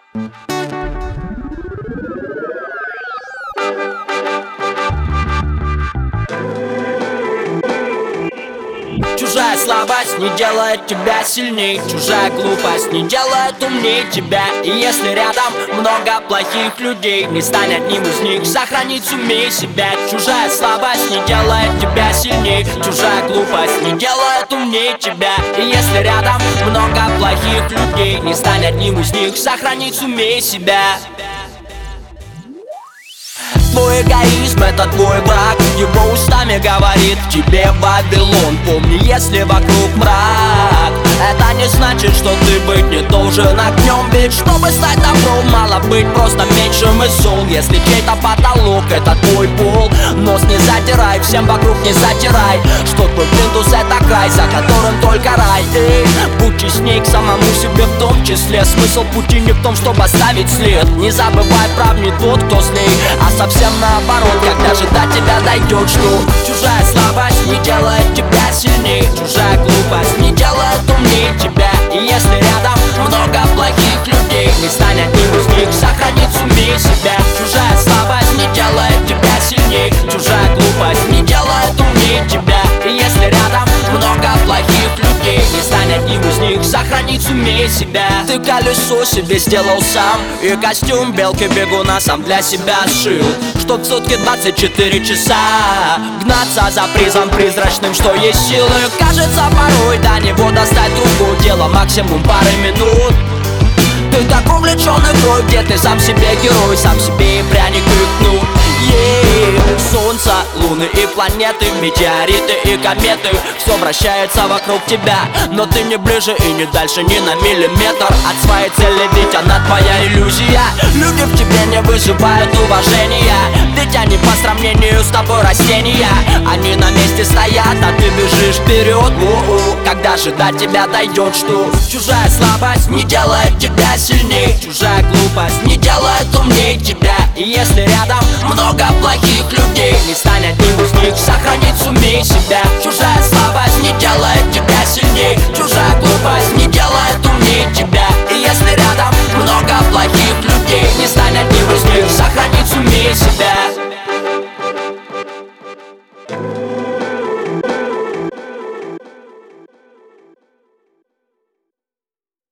Чужая слабость не делает тебя сильней, чужая глупость не делает умней тебя. И если рядом много плохих людей, не стань одним из них, сохранить сумей себя. Чужая слабость не делает тебя сильней, чужая глупость не делает умней тебя. И если рядом много плохих людей, не стань одним из них, сохранить сумей себя. Твой эгоизм — это твой враг, его устами говорит тебе Вавилон. Помни, если вокруг мрак, это не значит, что ты быть не должен огнем. Ведь чтобы стать добром, мало быть просто меньшим из зол. Если чей-то потолок — это твой пол, нос не затирай, всем вокруг не затирай, что твой плинтус — это край, за которым только рай. Эй, будь честней к самому себе в том числе. Смысл пути не в том, чтобы оставить след. Не забывай, прав не тот, кто с ней, а совсем наоборот, когда же до тебя дойдет, что чужая слабость не делает тебя сильней, чужая глупость не делает умнее тебя. И если рядом много плохих людей, не стань одним из них, сохранить сумей себя. Чужая слабость не делает тебя сильней, чужая глупость не делает умнее тебя. И если рядом много плохих людей, не стань одним из них, сохранить сумей себя. Ты колесо себе сделал сам, и костюм белки-бегуна сам для себя сшил, чтоб в сутки 24 часа гнаться за призом призрачным, что есть силы. Кажется, порой до него достать другое дело, максимум пары минут. Ты так увлечен игрой, где ты сам себе герой, сам себе и пряник и кнут. Солнце, луны и планеты, метеориты и кометы, все вращается вокруг тебя, но ты не ближе и не дальше ни на миллиметр от своей цели, ведь она твоя иллюзия. Люди в тебе не вызывают уважения, ведь они по сравнению с тобой растения. Они на месте стоят, а ты бежишь вперед. Когда же до тебя дойдет, что чужая слабость не делает тебя сильней, чужая глупость не делает умней тебя. И если рядом много плохих людей,